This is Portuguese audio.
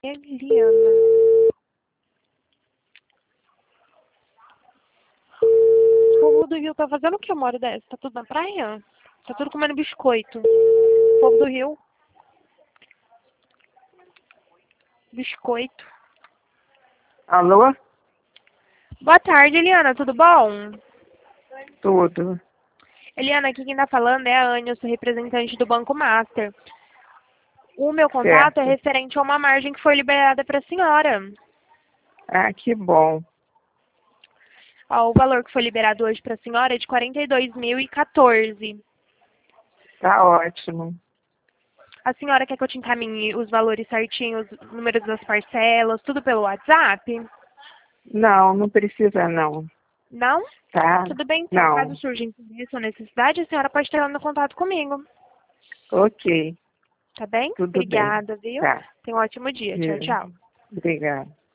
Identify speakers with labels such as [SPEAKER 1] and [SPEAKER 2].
[SPEAKER 1] Eliana. O povo do Rio tá fazendo o que uma hora dessa? Tá tudo na praia? Tá tudo comendo biscoito. O povo do Rio. Biscoito.
[SPEAKER 2] Alô?
[SPEAKER 1] Boa tarde, Eliana. Tudo bom?
[SPEAKER 2] Tudo.
[SPEAKER 1] Eliana, aqui quem tá falando é a Anne, eu sou representante do Banco Master. O meu contato é
[SPEAKER 2] Certo.
[SPEAKER 1] referente a uma margem que foi liberada para a senhora.
[SPEAKER 2] Ah, que bom.
[SPEAKER 1] Ó, o valor que foi liberado hoje para a senhora é de 42.014.
[SPEAKER 2] Tá ótimo.
[SPEAKER 1] A senhora quer que eu te encaminhe os valores certinhos, os números das parcelas, tudo pelo WhatsApp?
[SPEAKER 2] Não, não precisa não.
[SPEAKER 1] Não?
[SPEAKER 2] Tá?
[SPEAKER 1] Tudo bem, então. Caso
[SPEAKER 2] Não.
[SPEAKER 1] surja interesse ou necessidade, a senhora pode estar no contato comigo.
[SPEAKER 2] Ok.
[SPEAKER 1] Tá bem?
[SPEAKER 2] Tudo bem.
[SPEAKER 1] Obrigada, viu?
[SPEAKER 2] Tá.
[SPEAKER 1] Tenha um ótimo dia. Tchau, tchau.
[SPEAKER 2] Obrigada.